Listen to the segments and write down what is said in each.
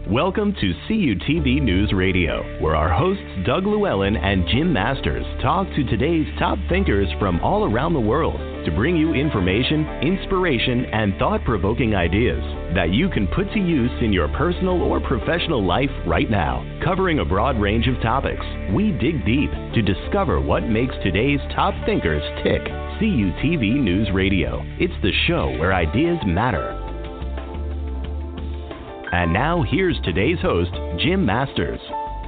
Welcome to CUTV News Radio, where our hosts Doug Llewellyn and Jim Masters talk to today's top thinkers from all around the world to bring you information, inspiration, and thought-provoking ideas that you can put to use in your personal or professional life right now. Covering a broad range of topics, we dig deep to discover what makes today's top thinkers tick. CUTV News Radio. It's the show where ideas matter. And now, here's today's host, Jim Masters.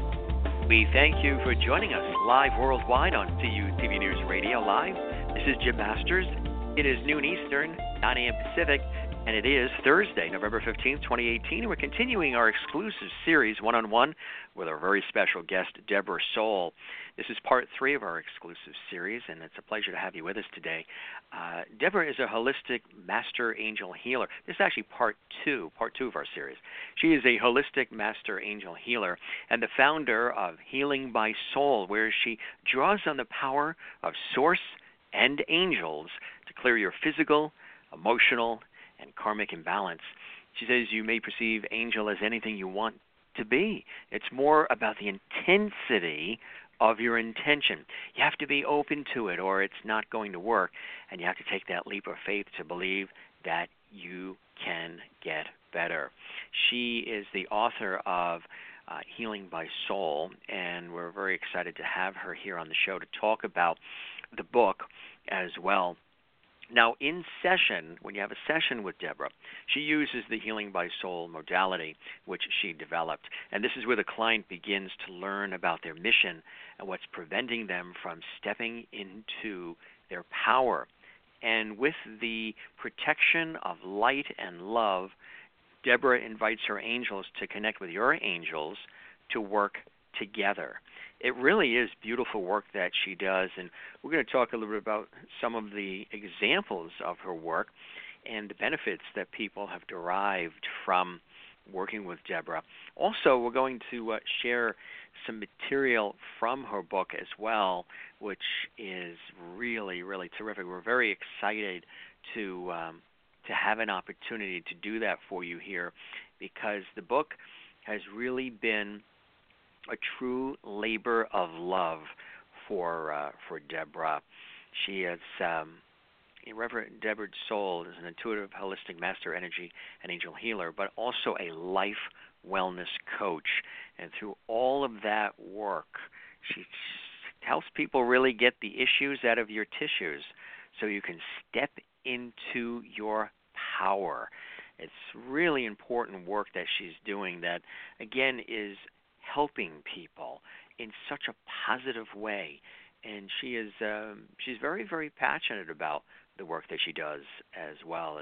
We thank you for joining us live worldwide on CUTV News Radio Live. This is Jim Masters. It is noon Eastern, 9 a.m. Pacific, and it is Thursday, November 15th, 2018. And we're continuing our exclusive series, One-on-One, with our very special guest, Deborah Soul. This is part 3 of our exclusive series, and it's a pleasure to have you with us today. Deborah is a holistic master angel healer. This is actually part 2 of our series. She is a holistic master angel healer and the founder of Healing by Soul, where she draws on the power of Source and angels to clear your physical, emotional, and karmic imbalance. She says you may perceive angel as anything you want to be. It's more about the intensity of your intention. You have to be open to it or it's not going to work, and you have to take that leap of faith to believe that you can get better. She is the author of Healing by Soul, and we're very excited to have her here on the show to talk about the book as well. Now, in session, when you have a session with Deborah, she uses the Healing by Soul modality, which she developed. And this is where the client begins to learn about their mission and what's preventing them from stepping into their power. And with the protection of light and love, Deborah invites her angels to connect with your angels to work together. It really is beautiful work that she does, and we're going to talk a little bit about some of the examples of her work and the benefits that people have derived from working with Deborah. Also, we're going to share some material from her book as well, which is really, really terrific. We're very excited to have an opportunity to do that for you here, because the book has really been a true labor of love for Deborah. She is Reverend Deborah Soul is an intuitive, holistic master energy and angel healer, but also a life wellness coach. And through all of that work, she helps people really get the issues out of your tissues so you can step into your power. It's really important work that she's doing that, again, is helping people in such a positive way, and she's very, very passionate about the work that she does as well.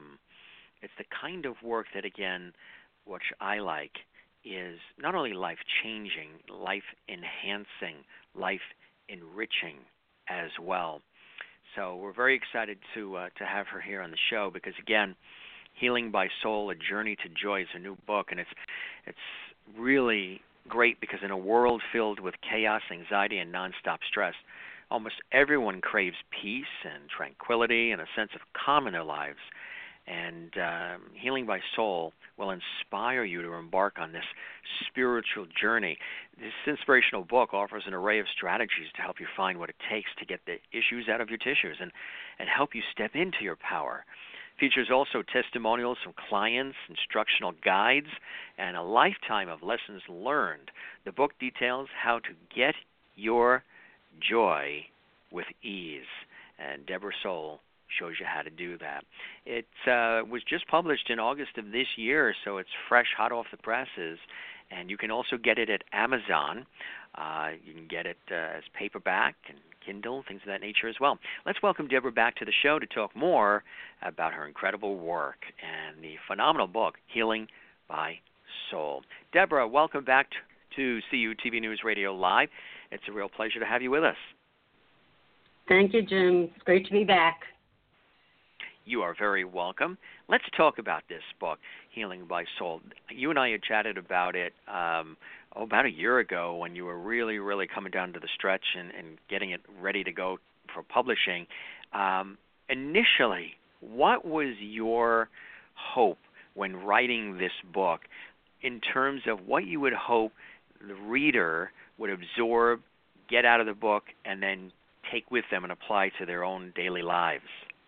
It's the kind of work that, again, which I like, is not only life changing, life enhancing, life enriching as well. So we're very excited to have her here on the show because, again, Healing by Soul: A Journey to Joy is a new book, and it's really great because in a world filled with chaos, anxiety, and nonstop stress, almost everyone craves peace and tranquility and a sense of calm in their lives. And Healing by Soul will inspire you to embark on this spiritual journey. This inspirational book offers an array of strategies to help you find what it takes to get the issues out of your tissues and help you step into your power. Features also testimonials from clients, instructional guides, and a lifetime of lessons learned. The book details how to get your joy with ease, and Deborah Soul shows you how to do that. It was just published in August of this year, so it's fresh, hot off the presses, and you can also get it at Amazon. You can get it as paperback and Kindle, things of that nature as well. Let's welcome Deborah back to the show to talk more about her incredible work and the phenomenal book, Healing by Soul. Deborah, welcome back to CUTV News Radio Live. It's a real pleasure to have you with us. Thank you, Jim. It's great to be back. You are very welcome. Let's talk about this book, Healing by Soul. You and I had chatted about it about a year ago when you were really, really coming down to the stretch and getting it ready to go for publishing. Initially, what was your hope when writing this book? in terms of what you would hope the reader would absorb, get out of the book, and then take with them and apply to their own daily lives?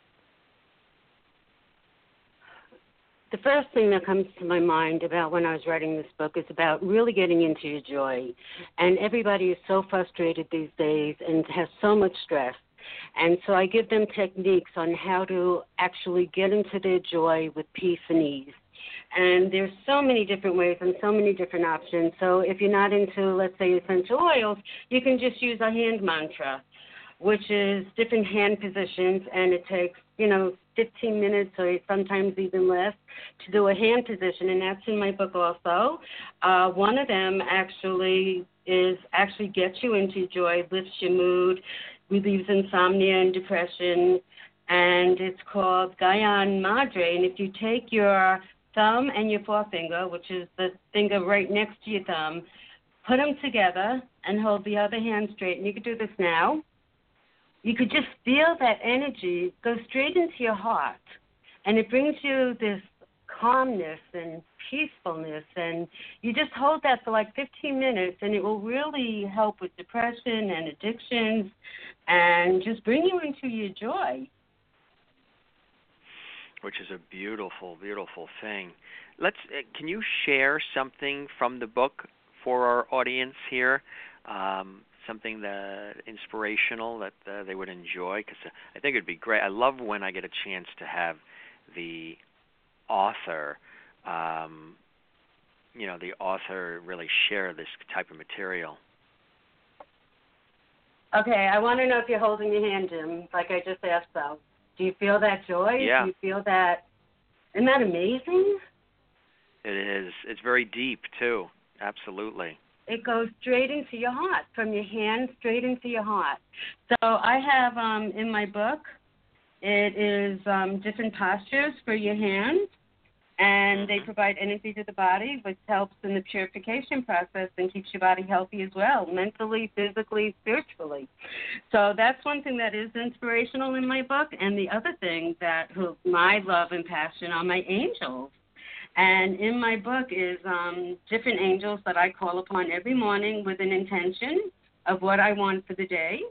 The first thing that comes to my mind about when I was writing this book is about really getting into your joy. And everybody is so frustrated these days and has so much stress. And so I give them techniques on how to actually get into their joy with peace and ease. And there's so many different ways and so many different options. So if you're not into, let's say, essential oils, you can just use a hand mantra, which is different hand positions, and it takes, 15 minutes or sometimes even less to do a hand position, and that's in my book also. One of them actually gets you into joy, lifts your mood, relieves insomnia and depression, and it's called Gyan Madre. And if you take your thumb and your forefinger, which is the finger right next to your thumb, put them together and hold the other hand straight. And you can do this now. You could just feel that energy go straight into your heart, and it brings you this calmness and peacefulness, and you just hold that for like 15 minutes, and it will really help with depression and addictions and just bring you into your joy. Which is a beautiful, beautiful thing. Can you share something from the book for our audience here? Something that inspirational that they would enjoy, because I think it'd be great. I love when I get a chance to have the author, really share this type of material. Okay, I want to know if you're holding your hand, Jim, like I just asked though. Do you feel that joy? Yeah. Do you feel that? Isn't that amazing? It is. It's very deep, too. Absolutely. It goes straight into your heart, from your hand straight into your heart. So I have in my book, it is different postures for your hands, and they provide energy to the body, which helps in the purification process and keeps your body healthy as well, mentally, physically, spiritually. So that's one thing that is inspirational in my book. And the other thing that my love and passion are my angels. And in my book is different angels that I call upon every morning with an intention of what I want for the day.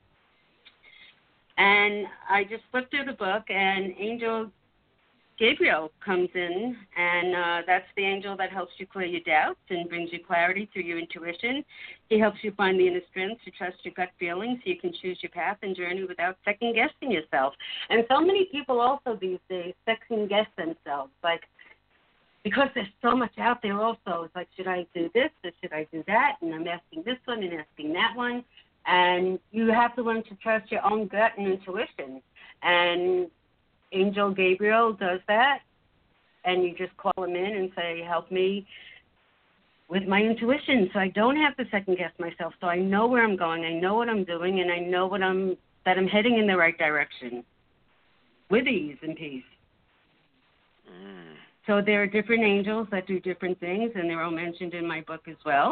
And I just flip through the book, and Angel Gabriel comes in, and that's the angel that helps you clear your doubts and brings you clarity through your intuition. He helps you find the inner strength to trust your gut feelings so you can choose your path and journey without second-guessing yourself. And so many people also these days second-guess themselves, because there's so much out there also. It's like, should I do this or should I do that? And I'm asking this one and asking that one. And you have to learn to trust your own gut and intuition. And Angel Gabriel does that. And you just call him in and say, help me with my intuition so I don't have to second-guess myself. So I know where I'm going, I know what I'm doing, and I know that I'm heading in the right direction with ease and peace. So there are different angels that do different things, and they're all mentioned in my book as well.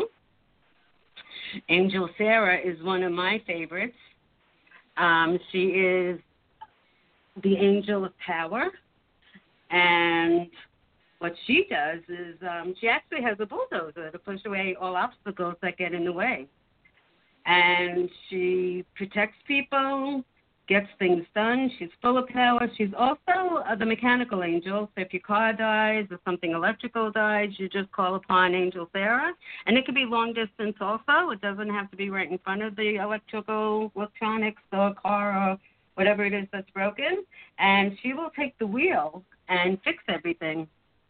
Angel Sarah is one of my favorites. She is the angel of power, and what she does is she actually has a bulldozer to push away all obstacles that get in the way. And she protects people, gets things done. She's full of power. She's also the mechanical angel. So if your car dies or something electrical dies, you just call upon Angel Sarah. And it can be long distance also. It doesn't have to be right in front of the electronics or car or whatever it is that's broken. And she will take the wheel and fix everything.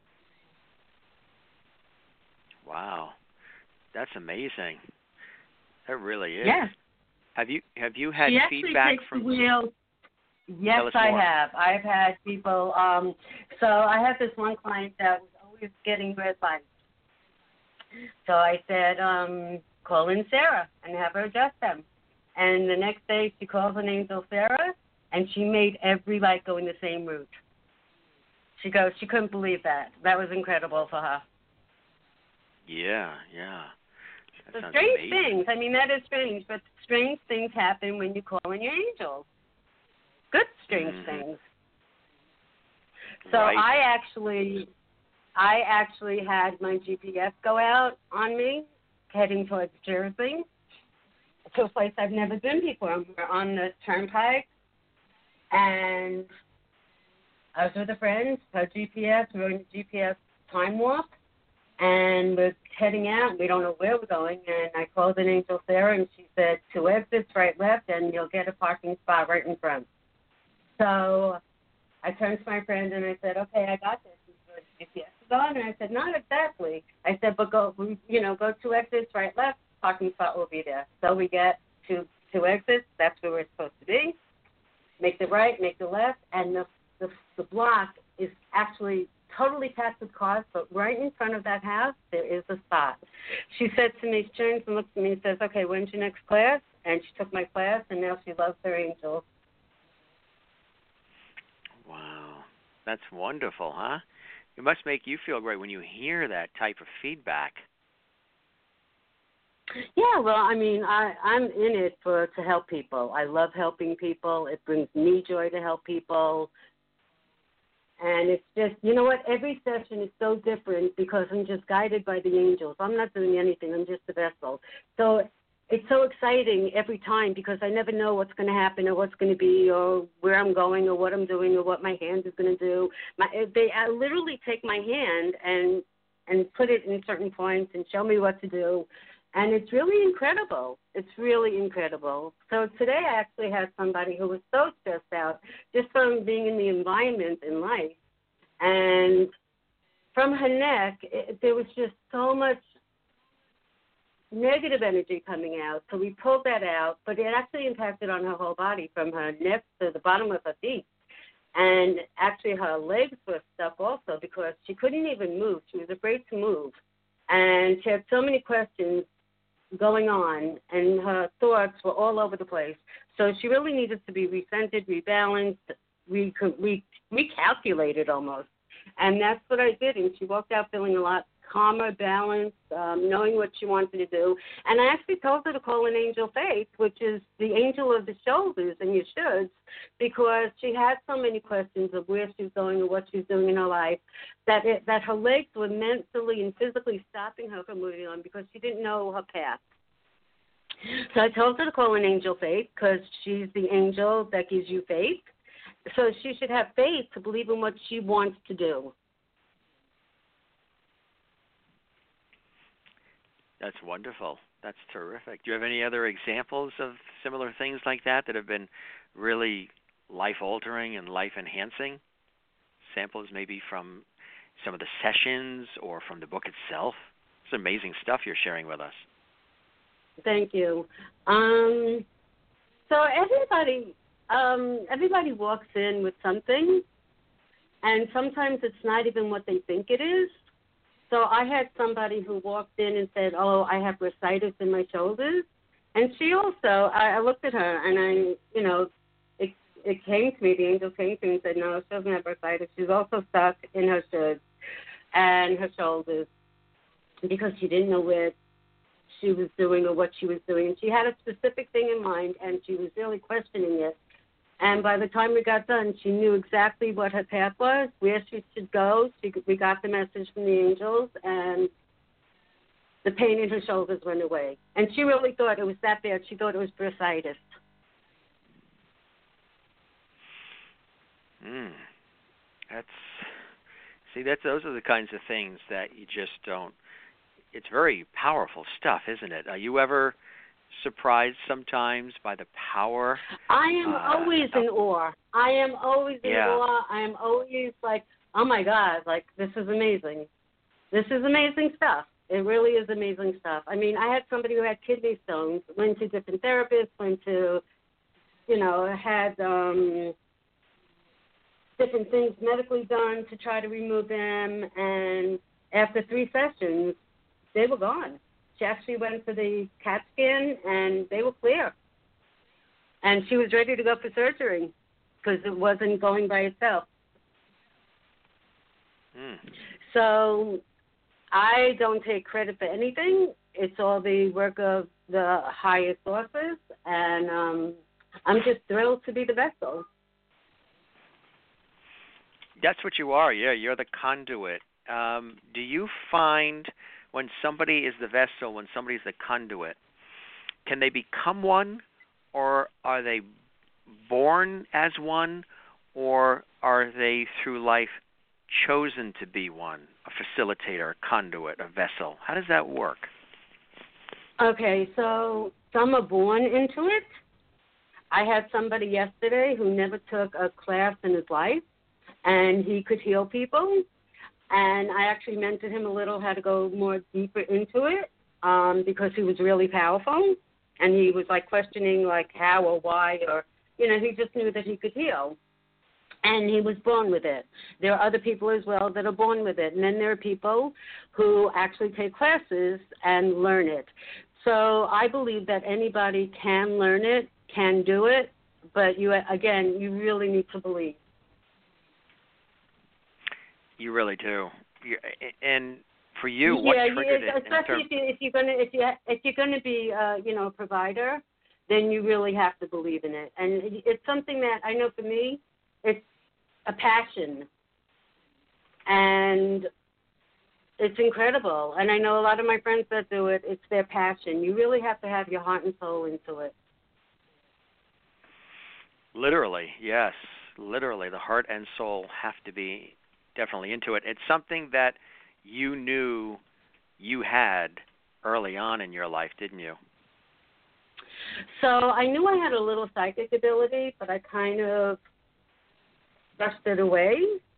Wow. That's amazing. That really is. Yes. Have you had feedback from? The wheel. Yes, I have. I've had people. So I had this one client that was always getting red lights. So I said, call in Sarah and have her adjust them. And the next day she calls in Angel Sarah, and she made every light go in the same route. She goes, she couldn't believe that. That was incredible for her. Yeah. So strange things. I mean, that is strange, but strange things happen when you call in your angels. Good strange things. So right. I actually had my GPS go out on me, heading towards Jersey, to a place I've never been before. We're on the turnpike, and I was with a friend, her GPS, we're in the GPS time warp, and we're heading out. We don't know where we're going, and I called an Angel Sarah, and she said, 2 exits, right, left, and you'll get a parking spot right in front. So I turned to my friend, and I said, okay, I got this. She said, GPS is on, and I said, not exactly. I said, but go 2 exits, right, left, parking spot will be there. So we get two exits. That's where we're supposed to be. Make the right, make the left, and the block is actually totally packed with cars, but right in front of that house, there is a spot. She said to me, she turns and looks at me and says, okay, when's your next class? And she took my class, and now she loves her angels. Wow. That's wonderful, huh? It must make you feel great when you hear that type of feedback. Yeah, well, I mean, I'm in it to help people. I love helping people. It brings me joy to help people. And it's just, you know what, every session is so different because I'm just guided by the angels. I'm not doing anything. I'm just a vessel. So it's so exciting every time because I never know what's going to happen or what's going to be or where I'm going or what I'm doing or what my hand is going to do. They literally take my hand and put it in certain points and show me what to do. And it's really incredible. It's really incredible. So today I actually had somebody who was so stressed out just from being in the environment in life. And from her neck, there was just so much negative energy coming out. So we pulled that out, but it actually impacted on her whole body from her neck to the bottom of her feet. And actually her legs were stuck also because she couldn't even move. She was afraid to move. And she had so many questions going on, and her thoughts were all over the place. So she really needed to be recentered, rebalanced, recalculated almost. And that's what I did, and she walked out feeling a lot calmer, balanced, knowing what she wanted to do. And I actually told her to call an angel Faith, which is the angel of the shoulders and your shoulds, because she had so many questions of where she's going and what she's doing in her life, that her legs were mentally and physically stopping her from moving on because she didn't know her path. So I told her to call an angel Faith because she's the angel that gives you faith. So she should have faith to believe in what she wants to do. That's wonderful. That's terrific. Do you have any other examples of similar things like that have been really life-altering and life-enhancing? Samples maybe from some of the sessions or from the book itself? It's amazing stuff you're sharing with us. Thank you. So everybody walks in with something, and sometimes it's not even what they think it is. So I had somebody who walked in and said, oh, I have bursitis in my shoulders. And she also, I looked at her and it came to me, the angel came to me and said, no, she doesn't have bursitis. She's also stuck in her shoulds and her shoulders because she didn't know where she was doing or what she was doing. And she had a specific thing in mind and she was really questioning it. And by the time we got done, she knew exactly what her path was, where she should go. We got the message from the angels, and the pain in her shoulders went away. And she really thought it was that bad. She thought it was bursitis. Those are the kinds of things that you just don't. It's very powerful stuff, isn't it? Are you ever surprised sometimes by the power? I am always in awe. I am always in awe. I am always like, oh my God, like this is amazing. This is amazing stuff. It really is amazing stuff. I mean, I had somebody who had kidney stones, went to different therapists, had different things medically done to try to remove them, and after 3 sessions, they were gone. She actually went for the CAT scan, and they were clear. And she was ready to go for surgery because it wasn't going by itself. So I don't take credit for anything. It's all the work of the higher sources, and I'm just thrilled to be the vessel. That's what you are. Yeah, you're the conduit do you find when somebody is the vessel, when somebody is the conduit, can they become one, or are they born as one, or are they through life chosen to be one, a facilitator, a conduit, a vessel? How does that work? Okay, so some are born into it. I had somebody yesterday who never took a class in his life, and he could heal people. And I actually mentored him a little how to go more deeper into it because he was really powerful. And he was, like, questioning, like, how or why or, you know, he just knew that he could heal. And he was born with it. There are other people as well that are born with it. And then there are people who actually take classes and learn it. So I believe that anybody can learn it, can do it, but you really need to believe. You really do. And for you, what triggered it? Especially if you're gonna be a provider, then you really have to believe in it. And it's something that I know for me, it's a passion, and it's incredible. And I know a lot of my friends that do it. It's their passion. You really have to have your heart and soul into it. Literally, yes. Literally, the heart and soul have to be definitely into it. It's something that you knew you had early on in your life, didn't you? So I knew I had a little psychic ability, but I kind of brushed it away.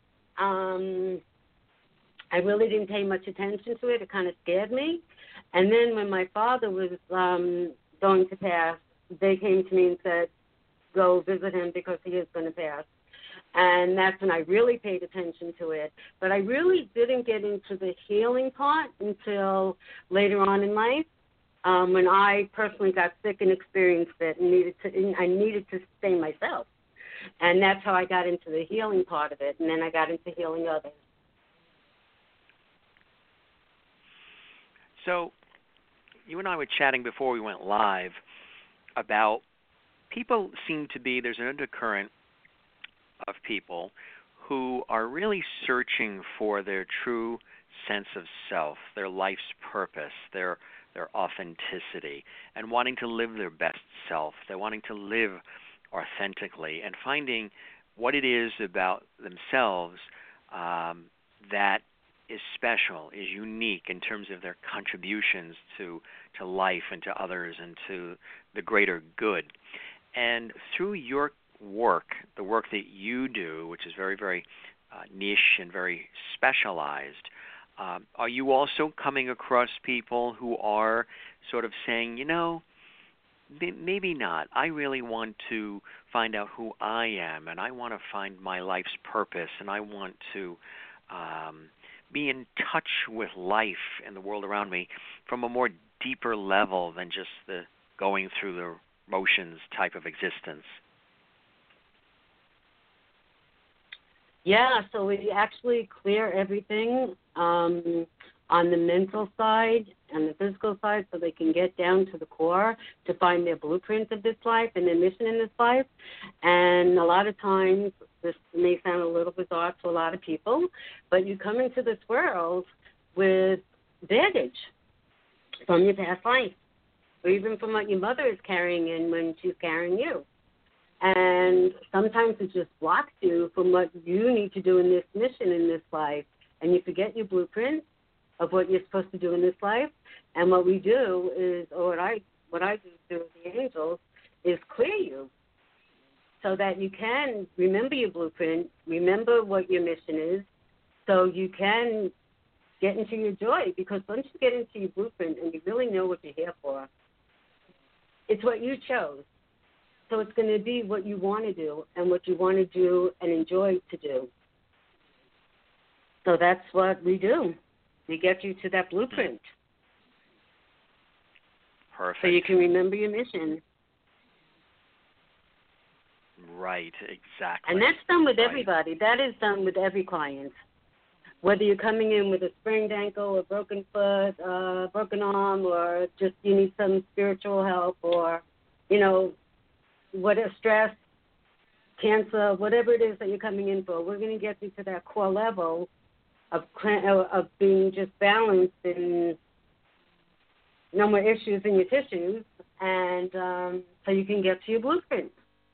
I really didn't pay much attention to it. It kind of scared me. And then when my father was going to pass, they came to me and said, go visit him because he is going to pass. And that's when I really paid attention to it. But I really didn't get into the healing part until later on in life, when I personally got sick and experienced it and I needed to sustain myself. And that's how I got into the healing part of it. And then I got into healing others. So you and I were chatting before we went live about people seem to be, there's an undercurrent of people who are really searching for their true sense of self, their life's purpose, their authenticity, and wanting to live their best self. They're wanting to live authentically and finding what it is about themselves that is special, is unique in terms of their contributions to life and to others and to the greater good. And through your work, the work that you do, which is very, very niche and very specialized, are you also coming across people who are sort of saying, maybe not. I really want to find out who I am, and I want to find my life's purpose, and I want to be in touch with life and the world around me from a more deeper level than just the going through the motions type of existence? Yeah, so we actually clear everything on the mental side and the physical side so they can get down to the core to find their blueprint of this life and their mission in this life. And a lot of times, this may sound a little bizarre to a lot of people, but you come into this world with baggage from your past life, or even from what your mother is carrying in when she's carrying you. And sometimes it just blocks you from what you need to do in this mission in this life. And you forget your blueprint of what you're supposed to do in this life. And what we do is, or what I do through the angels, is clear you so that you can remember your blueprint, remember what your mission is, so you can get into your joy. Because once you get into your blueprint and you really know what you're here for, it's what you chose. So it's going to be what you want to do and what you want to do and enjoy to do. So that's what we do. We get you to that blueprint. Perfect. So you can remember your mission. Right, exactly. And that's done with everybody. That is done with every client. Whether you're coming in with a sprained ankle, a broken foot, broken arm, or just you need some spiritual help, or, stress, cancer, whatever it is that you're coming in for, we're going to get you to that core level of being just balanced and no more issues in your tissues, and so you can get to your blueprint.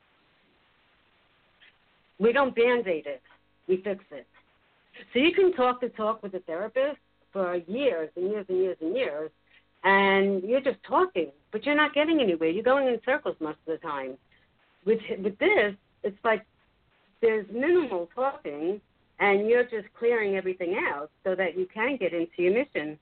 We don't Band-Aid it. We fix it. So you can talk the talk with a therapist for years and years and years and years, and you're just talking, but you're not getting anywhere. You're going in circles most of the time. With this, it's like there's minimal talking, and you're just clearing everything out so that you can get into your mission.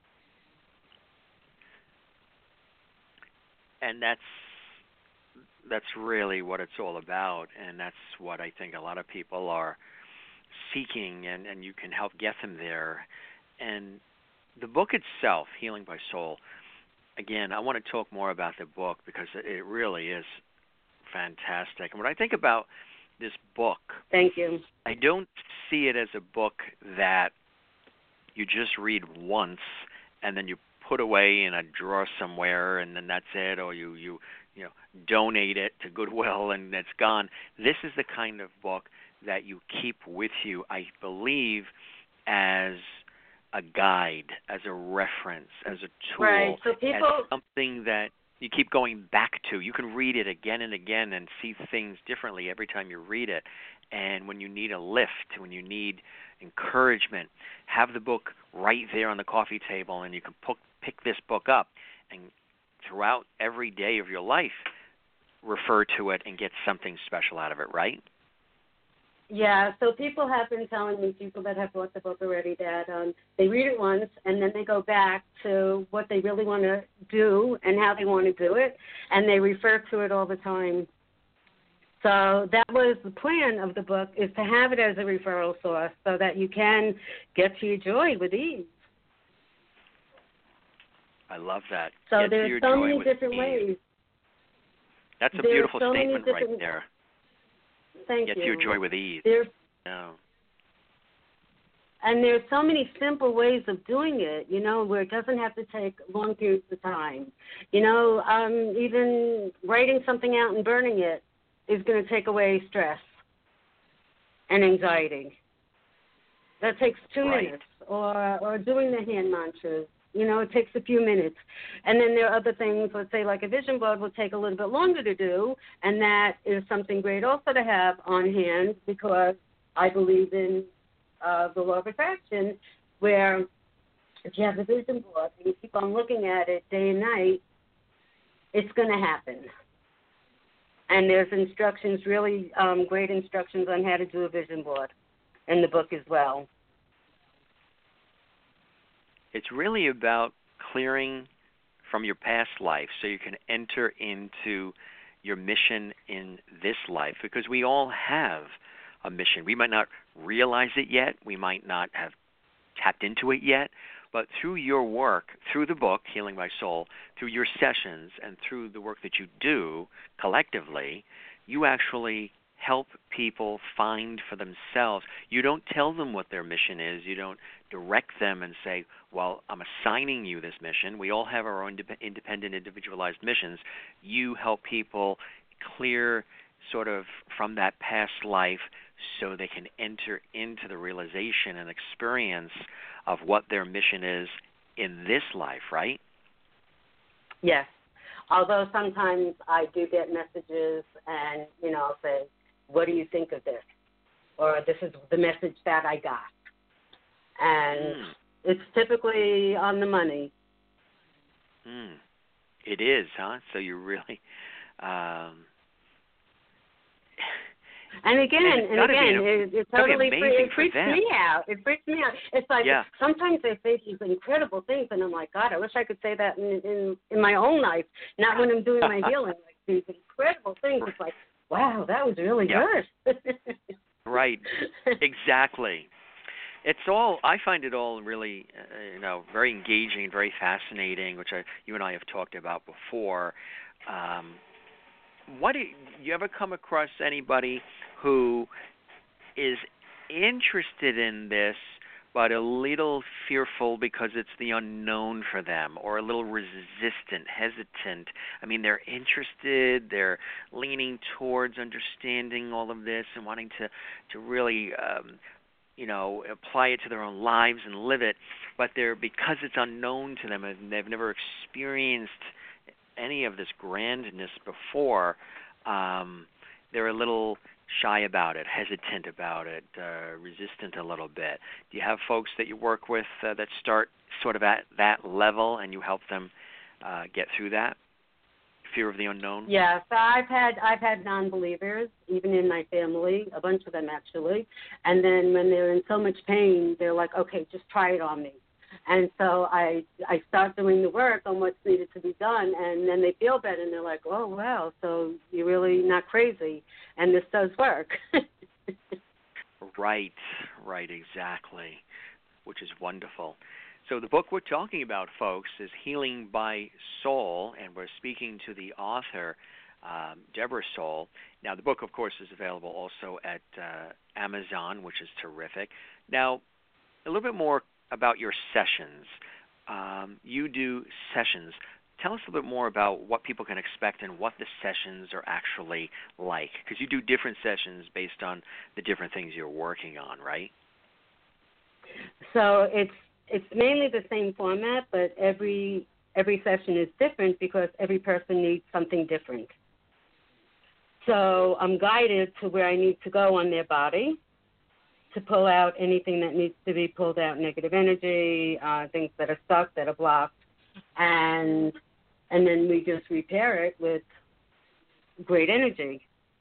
And that's really what it's all about, and that's what I think a lot of people are seeking, and you can help get them there. And the book itself, Healing by Soul, again, I want to talk more about the book because it really is fantastic. And when I think about this book, thank you, I don't see it as a book that you just read once and then you put away in a drawer somewhere and then that's it, or you donate it to Goodwill and it's gone. This is the kind of book that you keep with you, I believe, as a guide, as a reference, as a tool, right. So as something that you keep going back to. You can read it again and again and see things differently every time you read it. And when you need a lift, when you need encouragement, have the book right there on the coffee table, and you can pick this book up and throughout every day of your life refer to it and get something special out of it, right? Yeah, so people have been telling me, people that have bought the book already, that they read it once and then they go back to what they really want to do and how they want to do it, and they refer to it all the time. So that was the plan of the book, is to have it as a referral source so that you can get to your joy with ease. I love that. So get there's so many different ways. That's a beautiful statement right there. Thank you. Get you. to your joy with ease. And there's so many simple ways of doing it, where it doesn't have to take long periods of time. Even writing something out and burning it is going to take away stress and anxiety. That takes 2 minutes. Or doing the hand mantras. It takes a few minutes. And then there are other things, let's say like a vision board will take a little bit longer to do, and that is something great also to have on hand, because I believe in the law of attraction, where if you have a vision board and you keep on looking at it day and night, it's going to happen. And there's instructions, really great instructions on how to do a vision board in the book as well. It's really about clearing from your past life so you can enter into your mission in this life, because we all have a mission. We might not realize it yet. We might not have tapped into it yet. But through your work, through the book, Healing by Soul, through your sessions, and through the work that you do collectively, you actually help people find for themselves. You don't tell them what their mission is. You don't direct them and say, well, I'm assigning you this mission. We all have our own independent, individualized missions. You help people clear sort of from that past life so they can enter into the realization and experience of what their mission is in this life, right? Yes. Although sometimes I do get messages and, I'll say, what do you think of this? Or this is the message that I got. And it's typically on the money. It is, huh? So you really... And again, it totally freaks me out. It freaks me out. It's like sometimes they say these incredible things, and I'm like, God, I wish I could say that in my own life, not when I'm doing my healing. Like these incredible things. It's like, wow, that was really good. Right. Exactly. It's all. I find it all really, very engaging, very fascinating, which you and I have talked about before. What do you ever come across anybody who is interested in this but a little fearful because it's the unknown for them, or a little resistant, hesitant? I mean, they're interested, they're leaning towards understanding all of this and wanting to really apply it to their own lives and live it, but because it's unknown to them and they've never experienced any of this grandness before, they're a little shy about it, hesitant about it, resistant a little bit. Do you have folks that you work with that start sort of at that level, and you help them get through that fear of the unknown? Yeah, so I've had non-believers, even in my family, a bunch of them actually. And then when they're in so much pain, they're like, okay, just try it on me. And so I start doing the work on what's needed to be done, and then they feel better, and they're like, oh, wow, so you're really not crazy, and this does work. Right, exactly, which is wonderful. So the book we're talking about, folks, is Healing by Soul, and we're speaking to the author, Deborah Soul. Now, the book, of course, is available also at Amazon, which is terrific. Now, a little bit more about your sessions. You do sessions. Tell us a little bit more about what people can expect and what the sessions are actually like, because you do different sessions based on the different things you're working on, right? So it's mainly the same format, but every session is different because every person needs something different. So I'm guided to where I need to go on their body to pull out anything that needs to be pulled out, negative energy, things that are stuck, that are blocked, and then we just repair it with great energy.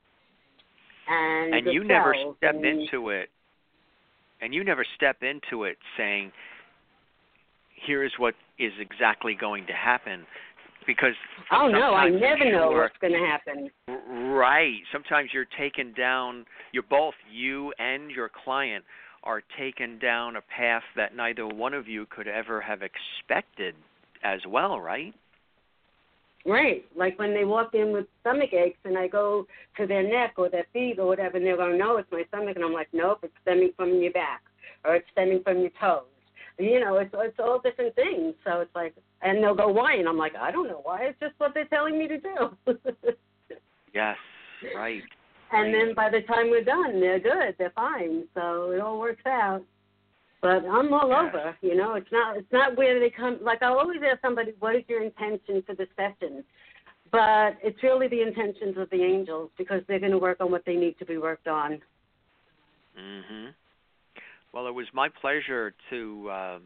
And you never step into it. And you never step into it saying, "Here's what is exactly going to happen," because oh no, I never know what's going to happen. Right. Sometimes you're taken down. You and your client are taken down a path that neither one of you could ever have expected as well, right? Right. Like when they walk in with stomach aches and I go to their neck or their feet or whatever, and they're going, no, it's my stomach. And I'm like, nope, it's stemming from your back or it's stemming from your toes. It's all different things. So it's like, and they'll go, why? And I'm like, I don't know why. It's just what they're telling me to do. Yes, right. And then by the time we're done, they're good. They're fine. So it all works out. But I'm all over, It's not where they come. Like I always ask somebody, what is your intention for the session? But it's really the intentions of the angels because they're going to work on what they need to be worked on. Mm-hmm. Well, it was my pleasure to,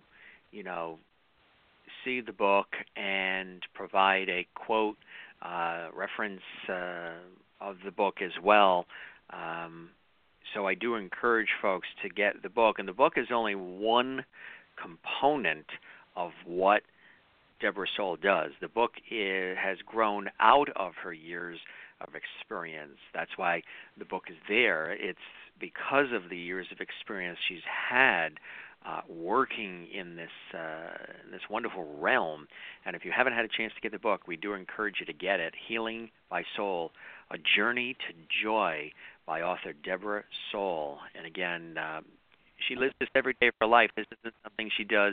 see the book and provide a quote reference of the book as well. So I do encourage folks to get the book. And the book is only one component of what Deborah Soul does. The book has grown out of her years of experience. That's why the book is there. It's because of the years of experience she's had working in this wonderful realm. And if you haven't had a chance to get the book, we do encourage you to get it. Healing by Soul, A Journey to Joy by author Deborah Soul. And again, she lives this every day of her life. This isn't something she does,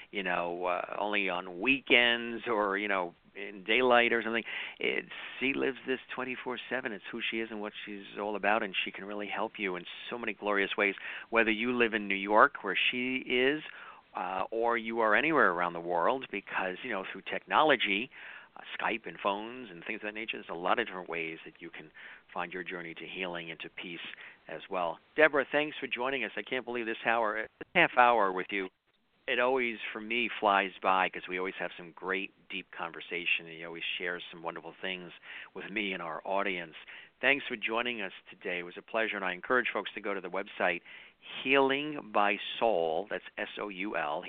only on weekends or, in daylight or something. She lives this 24/7. It's who she is and what she's all about, and she can really help you in so many glorious ways, whether you live in New York where she is or you are anywhere around the world because, through technology, Skype and phones and things of that nature, there's a lot of different ways that you can find your journey to healing and to peace as well. Deborah, thanks for joining us. I can't believe this half hour with you. It always, for me, flies by because we always have some great, deep conversation, and you always share some wonderful things with me and our audience. Thanks for joining us today. It was a pleasure, and I encourage folks to go to the website Healing by Soul, that's S-O-U-L,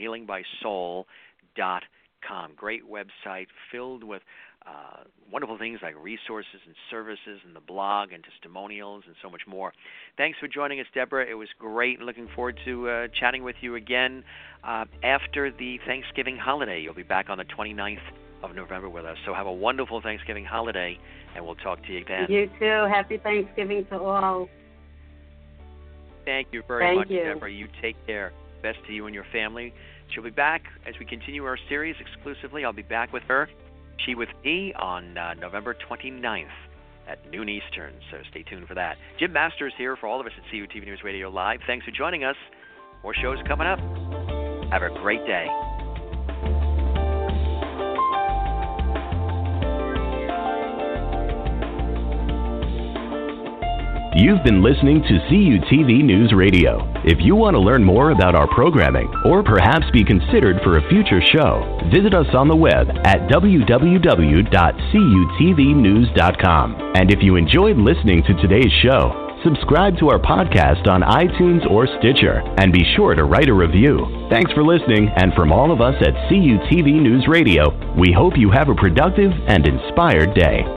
healingbysoul.com. Great website filled with wonderful things like resources and services and the blog and testimonials and so much more. Thanks for joining us, Deborah. It was great. Looking forward to chatting with you again after the Thanksgiving holiday. You'll be back on the 29th of November with us. So have a wonderful Thanksgiving holiday, and we'll talk to you then. You too. Happy Thanksgiving to all. Thank you very much, Deborah. You take care. Best to you and your family. She'll be back as we continue our series exclusively. I'll be back with her, she with me, on November 29th at noon Eastern, so stay tuned for that. Jim Masters here for all of us at CUTV News Radio Live. Thanks for joining us. More shows coming up. Have a great day. You've been listening to CUTV News Radio. If you want to learn more about our programming or perhaps be considered for a future show, visit us on the web at www.cutvnews.com. And if you enjoyed listening to today's show, subscribe to our podcast on iTunes or Stitcher, and be sure to write a review. Thanks for listening, and from all of us at CUTV News Radio, we hope you have a productive and inspired day.